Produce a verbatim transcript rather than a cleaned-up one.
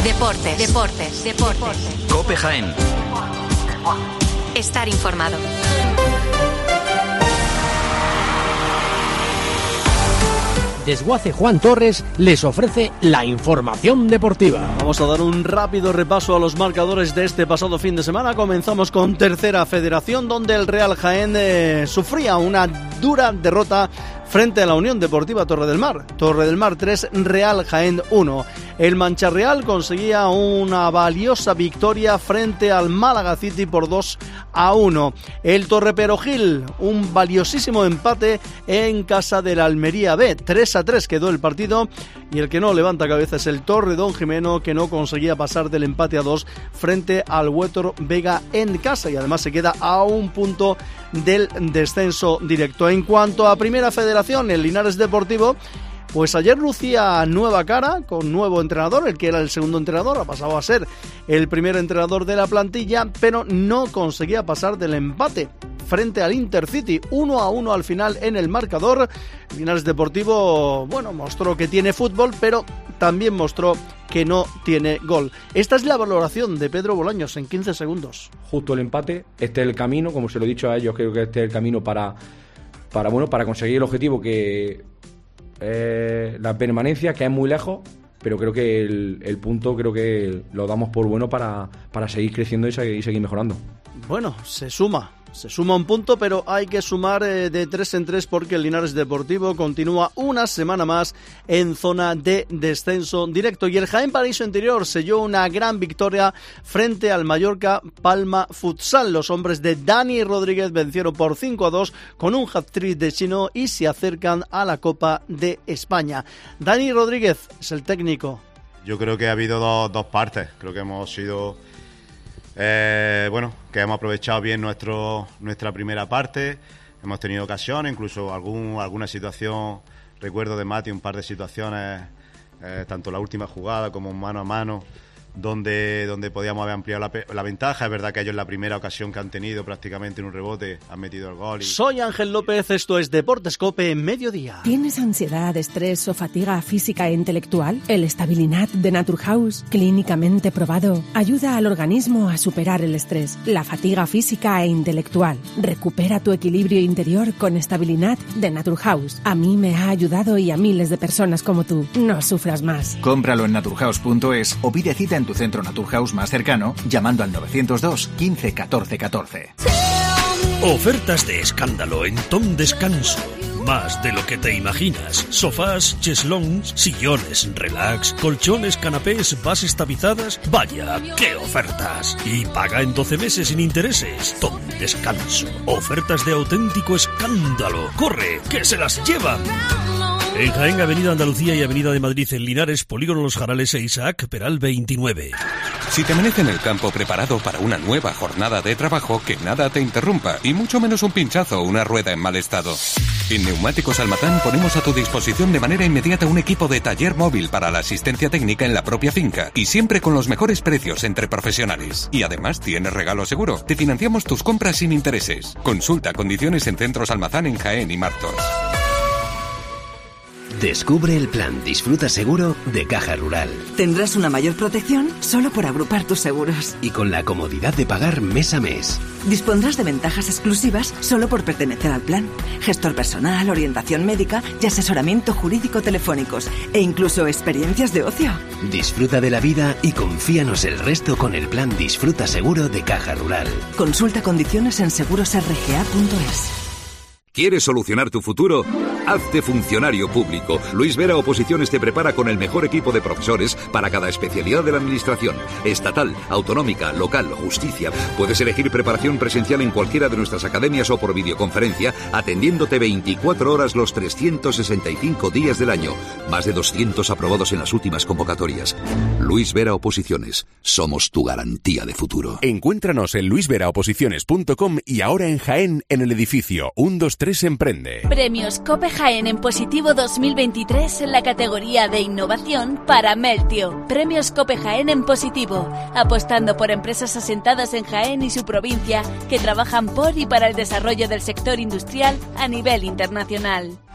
Deportes, deportes, deportes. COPE Jaén. Estar informado. Desguace Juan Torres les ofrece la información deportiva. Vamos a dar un rápido repaso a los marcadores de este pasado fin de semana. Comenzamos con Tercera Federación, donde el Real Jaén eh, sufría una dura derrota frente a la Unión Deportiva Torre del Mar. Torre del Mar tres, Real Jaén uno. El Mancha-Real conseguía una valiosa victoria frente al Málaga City por dos a uno. El Torre Perogil, un valiosísimo empate en casa del Almería B. tres a tres quedó el partido, y el que no levanta cabeza es el Torredón Jimeno, que no conseguía pasar del empate a dos frente al Huétor Vega en casa, y además se queda a un punto del descenso directo. En cuanto a Primera Federación, el Linares Deportivo, pues ayer lucía nueva cara, con nuevo entrenador. El que era el segundo entrenador ha pasado a ser el primer entrenador de la plantilla, pero no conseguía pasar del empate frente al Intercity, uno a uno al final en el marcador. Linares Deportivo, bueno, mostró que tiene fútbol, pero también mostró que no tiene gol. Esta es la valoración de Pedro Bolaños en quince segundos. Justo el empate, este es el camino, como se lo he dicho a ellos, creo que este es el camino para, para, bueno, para conseguir el objetivo, que eh, la permanencia, que es muy lejos, pero creo que el, el punto creo que lo damos por bueno para, para seguir creciendo y seguir, y seguir mejorando. Bueno, se suma. Se suma un punto, pero hay que sumar eh, de tres en tres, porque el Linares Deportivo continúa una semana más en zona de descenso directo. Y el Jaén Paraíso Interior selló una gran victoria frente al Mallorca Palma Futsal. Los hombres de Dani Rodríguez vencieron por cinco a dos con un hat-trick de Chino y se acercan a la Copa de España. Dani Rodríguez es el técnico. Yo creo que ha habido dos, dos partes. Creo que hemos sido... Eh, bueno, que hemos aprovechado bien nuestro nuestra primera parte, hemos tenido ocasiones, incluso algún alguna situación, recuerdo de Mati un par de situaciones, eh, tanto la última jugada como mano a mano, donde donde podíamos haber ampliado la, la ventaja. Es verdad que ellos en la primera ocasión que han tenido prácticamente en un rebote han metido el gol. Y... Soy Ángel López, esto es Deportes COPE en mediodía. ¿Tienes ansiedad, estrés o fatiga física e intelectual? El Stabilinat de Naturhaus, clínicamente probado, ayuda al organismo a superar el estrés, la fatiga física e intelectual. Recupera tu equilibrio interior con Stabilinat de Naturhaus. A mí me ha ayudado y a miles de personas como tú. No sufras más. Cómpralo en naturhaus punto es o pide cita en tu centro Naturhaus más cercano llamando al novecientos dos quince catorce catorce. Ofertas de escándalo en Tom Descanso. Más de lo que te imaginas. Sofás, cheslons, sillones, relax, colchones, canapés, bases tapizadas. Vaya, ¡qué ofertas! Y paga en doce meses sin intereses. Tom Descanso. Ofertas de auténtico escándalo. ¡Corre, que se las llevan! En Jaén, Avenida Andalucía y Avenida de Madrid, en Linares, Polígono Los Jarales e Isaac Peral veintinueve. Si te amanece en el campo preparado para una nueva jornada de trabajo, que nada te interrumpa, y mucho menos un pinchazo o una rueda en mal estado. En Neumáticos Almatán ponemos a tu disposición de manera inmediata un equipo de taller móvil para la asistencia técnica en la propia finca, y siempre con los mejores precios entre profesionales. Y además tienes regalo seguro. Te financiamos tus compras sin intereses. Consulta condiciones en Centros Almazán en Jaén y Martos. Descubre el plan Disfruta Seguro de Caja Rural. Tendrás una mayor protección solo por agrupar tus seguros. Y con la comodidad de pagar mes a mes. Dispondrás de ventajas exclusivas solo por pertenecer al plan. Gestor personal, orientación médica y asesoramiento jurídico telefónicos. E incluso experiencias de ocio. Disfruta de la vida y confíanos el resto con el plan Disfruta Seguro de Caja Rural. Consulta condiciones en seguros r g a punto es. ¿Quieres solucionar tu futuro? Hazte funcionario público. Luis Vera Oposiciones te prepara con el mejor equipo de profesores para cada especialidad de la administración. Estatal, autonómica, local, justicia. Puedes elegir preparación presencial en cualquiera de nuestras academias o por videoconferencia, atendiéndote veinticuatro horas los trescientos sesenta y cinco días del año. Más de doscientos aprobados en las últimas convocatorias. Luis Vera Oposiciones. Somos tu garantía de futuro. Encuéntranos en luis vera oposiciones punto com y ahora en Jaén, en el edificio uno dos tres Emprende. Premios COPE Jaén en positivo dos mil veintitrés en la categoría de innovación para Meltio. Premios COPE Jaén en positivo, apostando por empresas asentadas en Jaén y su provincia que trabajan por y para el desarrollo del sector industrial a nivel internacional.